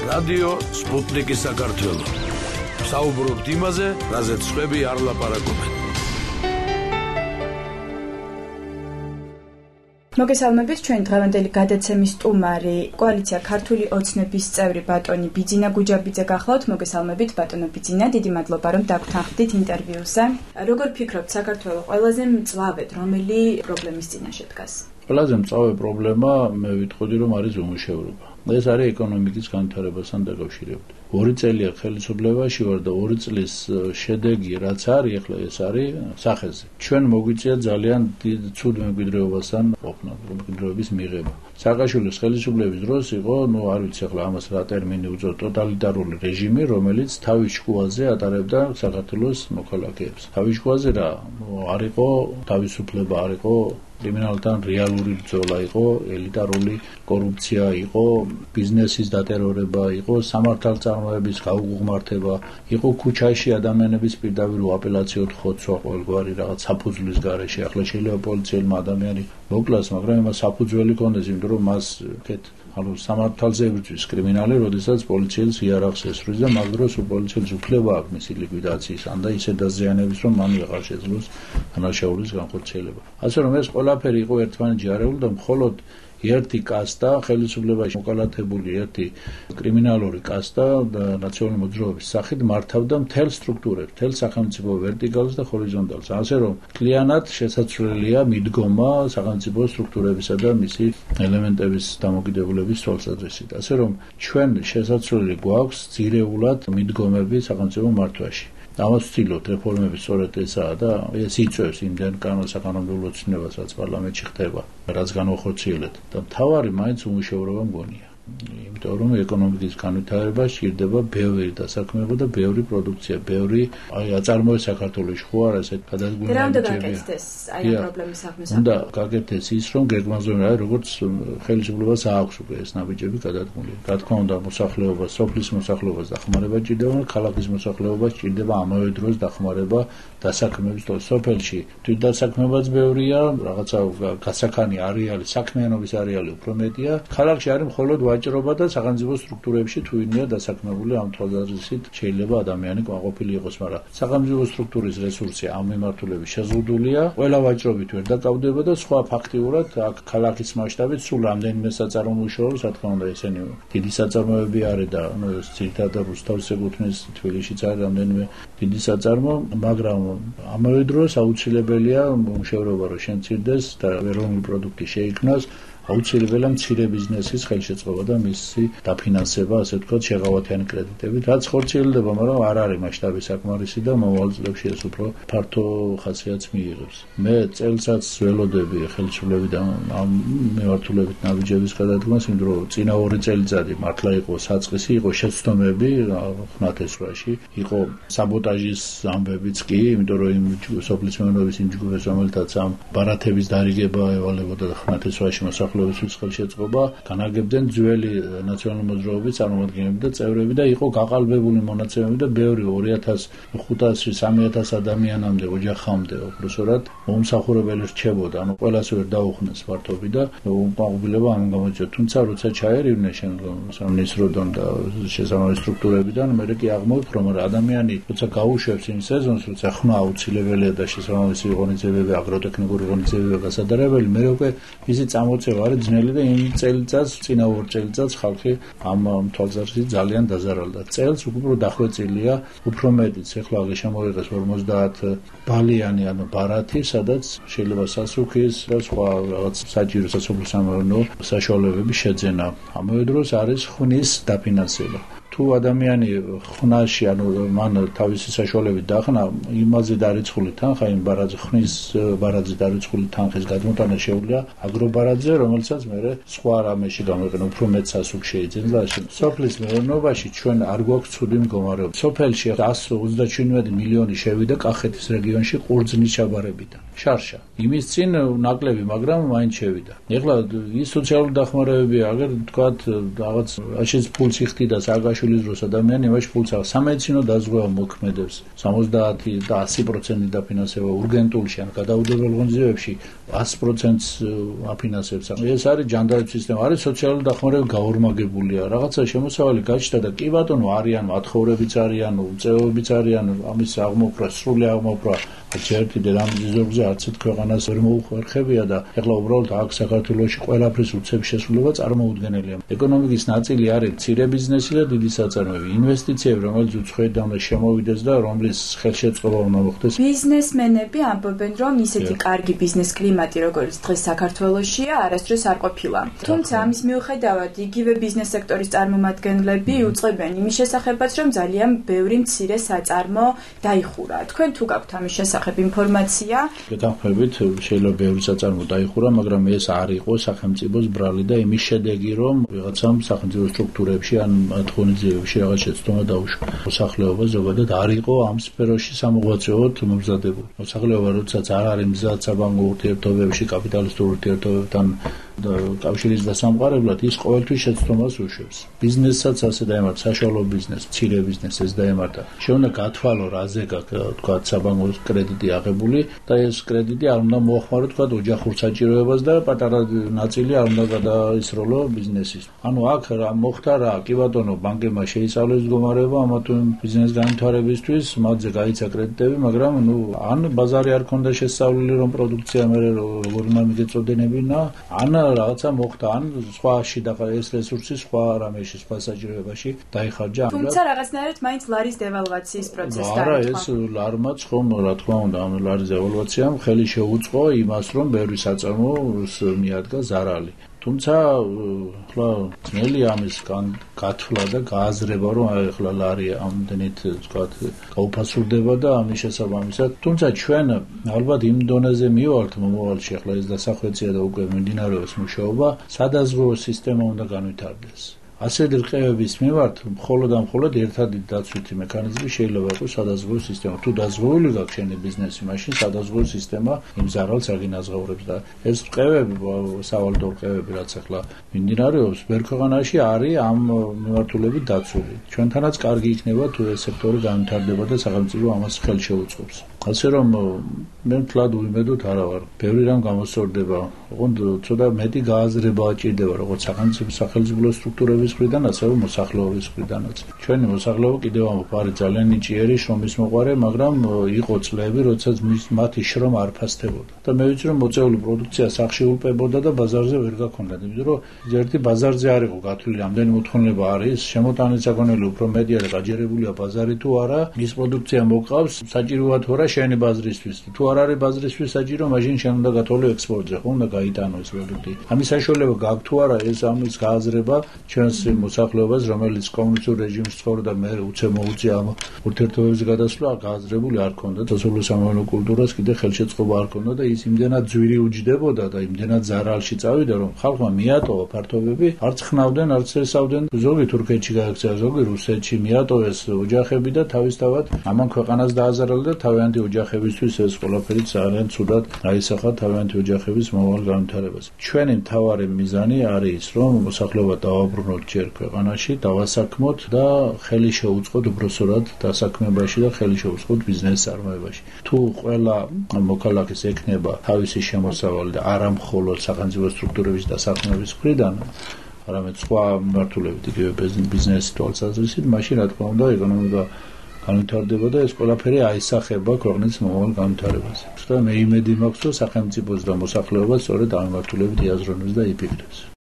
რადიო სპუტნიკი საქართველო. საუბრობთ იმაზე, რაზეც სხვები არ ლაპარაკობენ. მოგესალმებით, ჩვენ დღევანდელი გადაცემის სტუმარი კოალიცია ქართული ოცნების წევრი ბატონი ბიძინა გუჯაბიძე გახლავთ. მოგესალმებით ბატონო ბიძინა, დიდი მადლობა რომ დაგვრთანხდით ინტერვიუზე. როგორ ფიქრობთ, საქართველოს ყველაზე მწვავედ რომელი პრობლემის წინაშე დგას? ყველაზე მწვავე პრობლემა მე ვიტყოდი რომ არის უმუშევრობა. ეს არის ეკონომიკის განვითარებასთან დაკავშირებით. 2 წელია ხელისუფლებაში ვარ და 2 წლის შედეგი რაც არის, ახლა ეს არის სახეზე. ჩვენ მოგვიწია ძალიან დიდ ცუდ მემკვიდრეობასთან ყოფნა, მემკვიდრეობის მიღება. სააკაშვილის ხელისუფლების დროს იყო, არ ვიცი ახლა ამას რა ტერმინი უწოდოთ, ტოტალიტარული რეჟიმი, რომელიც თავის შუაზე ატარებდა საქართველოს მოქალაქეებს. თავის შუაზე რა, არ იყო თავისუფლება, არ იყო კრიმინალთან რეალური ბრძოლა, იყო ელიტარული კორუფცია, იყო ბიზნესის დატერორება, იყო სამართალწარმოების გაუღმართება, იყო ქუჩაში ადამიანების პირდაპირ აპელაციოდ ხოცვა ყოველგვარი რაღაც საფუძვლის გარეშე. ახლა შეიძლება პოლიციელმა ადამიანი მოკლას, მაგრამ იმას საფუძველი ქონდეს, იმიტომ რომ მას სამართალზე ებრძვის კრიმინალი, როდესაც პოლიციელს იარაღს ესვრის და მაგ დროს პოლიციელს უფლება აქვს მისი ლიკვიდაციის, ან და ისე დაზიანების, რომ მან ვეღარ შეძლოს დანაშაულის განხორციელება. ასე რომ ეს ყველაფერი იყო ერთმანეთში არეული და მხოლოდ ერთი კასტა ხელისუფლებაში მოკალათებული ერთი კრიმინალური კასტა და ნაციონალური მოძრაობის სახით მართავდა მთელ სტრუქტურებს, მთელ სახელმწიფო ვერტიკალს და ჰორიზონტალს. ასე რომ მთლიანად შესაძლებელია მიდგომა სახელმწიფო სტრუქტურებისა და მისი ელემენტების დამოკიდებულების თვალსაზრისით. ასე რომ ჩვენ შესაძლებელი გვაქვს ძირეულად მიდგომები სახელმწიფო მართვაში. ამას ვცდილობთ რეფორმების სწორედ ესაა და ეს იწვევს იმდენ საკანონმდებლო ცნებას, რაც პარლამენტში ხდება, რაც განვახორციელეთ. და მთავარი მაინც უმუშევრობა მგონია. იმიტომ რომ ეკონომიკის განვითარება სჭირდება ბევრი დასაქმება და ბევრი პროდუქცია, ბევრი აწარმოება საქართველოში ხო არა ესეთ გადადგმული ნაბიჯებია. აი ამ პრობლემის საქმეს. უნდა გაკეთდეს ის, რომ გეგმაზე როგორც ხელისუფლებას აქვს უკვე ეს ნაბიჯები გადადგმული. რა თქმა უნდა, მოსახლეობას, სოფლის მოსახლეობას დახმარება ჭირდება, ქალაქის მოსახლეობას ჭირდება ამავე დროს დახმარება დასაქმების დროს. სოფელში თვითდასაქმებაც ბევრია, რაღაცა გასაქანი არეალი, საქმიანობის არეალი უფრო მეტია. ქალაქში არის მხოლოდ ვაჭრობა და სახელმწიფო სტრუქტურებში თუ ვინმეა დასაქმებული, ამ თვალსაზრისით შეიძლება ადამიანი კმაყოფილი იყოს, მაგრამ სახელმწიფო სტრუქტურის რესურსი ამ მიმართულებით შეზღუდულია. ყველა ვაჭრობით ვერ დაკავდება და სხვა ფაქტიურად აქ ქალაქის მასშტაბით სულ რამდენიმე საწარმო უშუალოს, რა თქმა უნდა, ესენი დიდი საწარმოები არის და ძირითადად რუსთავს ეკუთვნის, თბილისშიც არის რამდენიმე დიდი საწარმო, მაგრამ ამავე დროს აუცილებელია უმუშევრობა რომ შემცირდეს და ეროვნული პროდუქტი შეიქმნას. აუცილებელია მცირე ბიზნესის ხელშეწყობა და მისი დაფინანსება, ასე ვთქვათ, შეღავათიანი კრედიტებით, რაც ხორციელდება, მაგრამ არ არის მასშტაბი საკმარისი და მომავალ წლებში ეს უფრო ფართო ხასიათს მიიღებს. მე წელსაც ველოდები ხელისუფლებიდან ამ მიმართულებით ნაბიჯების გადადგმას, იმიტომ რომ წინა 2 წელიწადი მართლა იყო საწყისი, იყო შეცდომები ხნათესვაში, იყო საბოტაჟის ამბებიც კი, იმიტომ რომ იმ სოფლის მეურნეობის იმ ჯგუფებს, რომელთაც ამ ბარათების დარიგება ევალებოდა და ხნათესვაში მოსახლეობის ხელშეწყობა, განაგებდნენ ძველი ნაციონალური მოძრაობის წარმომადგენლები და წევრები და იყო გაყალბებული მონაცემები და ბევრი 2500-3000 ადამიანამდე ოჯახამდე უბრალოდ მომსახურებელი რჩებოდა. ანუ ყველას ვერ დაუხნეს ფართობი და უკმაყოფილება ამ გამოიწვია. თუმცა როცა ჩაერივნენ სამნისტროდან და შესაბამისი სტრუქტურებიდან, მე კი აღმოვით, რომ ადამიანი როცა გაუშვებს იმ სეზონს, როცა ხმა აუცილებელია და შესაბამისი ღონისძიებები, აგროტექნიკური ღონისძიებები გასადარებელი, მე უკვე ისი წამოწევა არის ძნელი და იმ წელიწადს, წინა 2 წელიწადს ხალხი ამ თვალსაზრისით ძალიან დაზარალდა. წელს უფრო დახვეწილია, უფრო მეტიც. ეხლა შემოიღეს 50 ბალიანი, ანუ ბარათი, სადაც შეიძლება სასუქის და სხვა რაღაც საჭირო სასოფლო-სამეურნეო საშუალებების შეძენა. ამავე დროს არის ხმის დაფინანსება. თუ ადამიანი ხნაში, ანუ მან თავისი საშუალებით დახნა, იმაზე დარიცხული თანხა, იმ ხნის ბარათზე დარიცხული თანხის გადმოტანა შეუძლია აგრობარათზე, რომელსაც მე სხვა რამეში გამოიყენა, უფრო მეტ სასუქს შეიძენს და ასე. სოფლის მეურნეობაში ჩვენ არ გვაქვს ცუდი მდგომარეობა. სოფელში 137 მილიონი შევიდა კახეთის რეგიონში ყურძნის ჩაბარებიდან. შარშა. იმის წინ ნაკლები, მაგრამ მაინც შევიდა. ეხლა ის სოციალური დახმარებებია, აგერ თქვათ, რაღაცაშენს ფულს იხდიდა სააკაშვილი ქართული დროს ადამიანი იმაში ფულს აქვს. სამედიცინო დაზღვევა მოქმედებს 70 და 100% დაფინანსება урგენტულში ან გადაუდებელ ღონისძიებებში 100%-ს აფინანსებს. ეს არის ჯანდაცვის სისტემა, არის სოციალური დახმარება გაორმაგებულია. რაღაცა შემოსავალი გაჩნდა და კი ბატონო არიან მათხოვრებიც არიან, უწევებიც არიან, ამის აღმოფრა, სრული აღმოფრა ერთი დედამიწის ზურგზე არც ერთ ქვეყანას ვერ მოუხერხებია და ეხლა უბრალოდ აქ საქართველოში ყველაფრის უცებ შესრულება წარმოუდგენელია. ეკონომიკის ნაწილი არის მცირე ბიზნესი და დიდი საწარმოები, ინვესტიციები, რომელიც უცხოეთიდან უნდა შემოვიდეს და რომლის ხელშეწყობა უნდა მოხდეს. ბიზნესმენები ამბობენ, რომ ისეთი კარგი ბიზნეს კლიმატი, როგორც დღეს საქართველოშია, არასდროს არ ყოფილა. თუმცა ამის მიუხედავად, იგივე ბიზნეს სექტორის წარმომადგენლები უწყებენ იმის შესახებაც, რომ ძალიან ბევრი მცირე საწარმო დაიხურა. თქვენ თუ გაქვთ ამის შესახებ ინფორმაცია? გეთანხმებით, შეიძლება ბევრი საწარმო დაიხურა, მაგრამ ეს არ იყო სახელმწიფოს ბრალი და იმის შედეგი, რომ ვიღაცამ სახელმწიფო სტრუქტურებში ან ღონისძიებებში რაღაც შეცდომა დაუშვა. მოსახლეობა ზოგადად არ იყო ამ სფეროში სამოღვაწეოდ მომზადებული. მოსახლეობა როდესაც არ არის მზად საბანკო ურთიერთობებში, კაპიტალისტურ ურთიერთობებთან კავშირის დასამყარებლად, ის ყოველთვის შეცდომას უშვებს. ბიზნესსაც ასე დაემართა, საშუალო ბიზნესს, მცირე ბიზნესს ეს დაემართა. შეუნდა გათვალო რაზე თქვა საბანკო კრედიტი აღებული და ეს კრედიტი არ უნდა მოახმარო თქვა ოჯახურ საჭიროებას და პატარა ნაწილი არ უნდა გადაისროლო ბიზნესის. ანუ აქ რა მოხდა რა, კი ბატონო, ბანკებმა შეისწავლეს მდგომარეობა ამა თუ იმ ბიზნეს განვითარებისთვის, მათზე გაიცა კრედიტები, მაგრამ ან ბაზარი არ ქონდა შესწავლილი, რომ პროდუქცია მე როგორ უნდა მიგეწოდებინა, ან რაღაცა მოხდა, ან სხვაში და ეს რესურსი სხვა რამეში, სხვა საჭიროებაში დაიხარჯა. თუმცა რაღაცნაირად მაინც ლარის დევალვაციის პროცესი დაიწყო. არა, ეს ლარმაც ხომ რა თქმა უნდა, ამ ლარის დევალვაციამ ხელი შეუწყო იმას, რომ ბევრი საწარმოს მიადგა ზარალი. თუმცა ახლა ძნელი ამის გათვლა და გააზრება, რომ ახლა ლარი ამდენით ვთქვათ გაუფასურდება და ამის შესაბამისად. თუმცა ჩვენ ალბათ იმ დონეზე მივართ მომავალში, ახლა ეს დასახვეწია და უკვე მიმდინარეობს მუშაობა, სადაზღვევო სისტემა უნდა განვითარდეს. ასეთი რყევების მიმართ მხოლოდ ერთადი დაცვითი მექანიზმი შეიძლება იყოს სადაზღვევო სისტემა. თუ დაზღვეული გაქვს შენი ბიზნესი, მაშინ სადაზღვევო სისტემა იმ ზარალს არ გინაზღაურებს და ეს რყევები, სავალდო რყევები, რაც ახლა მიმდინარეობს, ბევრ ქვეყანაში არის ამ მიმართულებით დაცული. ჩვენთანაც კარგი იქნება თუ ეს სექტორი განვითარდება და სახელმწიფო ამას ხელს შეუწყობს. ასე რომ მე მთლად უიმედოდ არა ვარ. ბევრი რამ გამოსწორდება. ოღონდ ცოტა მეტი გააზრება ჭირდება, როგორც სახელმწიფო სტრუქტურების მხრიდან, ასევე მოსახლეობის მხრიდანაც. ჩვენი მოსახლეობა კიდევ არის ძალიან ნიჭიერი, შრომის მოყვარე, მაგრამ იყო წლები, როდესაც მათი შრომა არ ფასდებოდა. და მე ვიცი, რომ მოწეული პროდუქცია სახში ულპებოდა და ბაზარზე ვერ გაქონდათ. იმიტომ რომ ერთი ბაზარზე არ იყო გათვლილი, რამდენი მოთხოვნილება არის, შემოტანილი საქონელი უფრო მეტია და გაჯერებულია ბაზარი თუ არა, მის პროდუქცია მოყავს, საჭიროა თუ არა შენი ბაზრისთვის. თუ არ არის ბაზრისთვის საჭირო, მაშინ შენ უნდა გათვალო ექსპორტზე, ხო უნდა გაიტანო ეს პროდუქტი. ამის საშუალება გაქვს თუ არა ეს ამის გააზრება ჩვენს მოსახლეობას, რომელიც კომუნისტურ რეჟიმში ცხოვრობდა, მე უცებ მოუწია ამ ურთიერთობების გადასვლა, გააზრებული არ ქონდა. სასულე-სამეურნეო კულტურას კიდე ხელშეწყობა არ ქონდა და ის იმდენად ძვირი უჯდებოდა და იმდენად ზარალში წავიდა, რომ ხალხმა მიატოვა ფართობები, არც ხნავდნენ, არც ესავდნენ. ზოგი თურქეთში გაიქცა, ზოგი რუსეთში მიატოვეს ოჯახები და თავისთავად ამან ქვეყანას დააზარალა და თავიანთი ოჯახებისთვის ეს ყველაფერი ძალიან ცუდად აისახა თავიანთი ოჯახების მომავალ განვითარებას. ჩვენი მთავარი მიზანი არის ის, რომ მოსახლეობა დავაბრუნოთ ჯერ ქვეყანაში, დავასაქმოთ და ხელი შეუწყოთ უბრალოდ დასაქმებაში და ხელი შეუწყოთ ბიზნეს წარმოებაში. თუ ყველა მოქალაქეს ექნება თავისი შემოსავალი და არა მხოლოდ სახელმწიფო სტრუქტურების დასაქმების მხრიდან, არამედ სხვა მიმართულებით იგივე ბიზნესის თვალსაზრისით, მაშინ რა თქმა უნდა ეკონომიკა განვითარდება და ეს ყველაფერი აისახება ქვეყნის მომავალ განვითარებას. და მე იმედი მაქვს, რომ სახელმწიფოს და მოსახლეობას სწორედ ამ მიმართულებით იაზრონებს და იფიქრებს.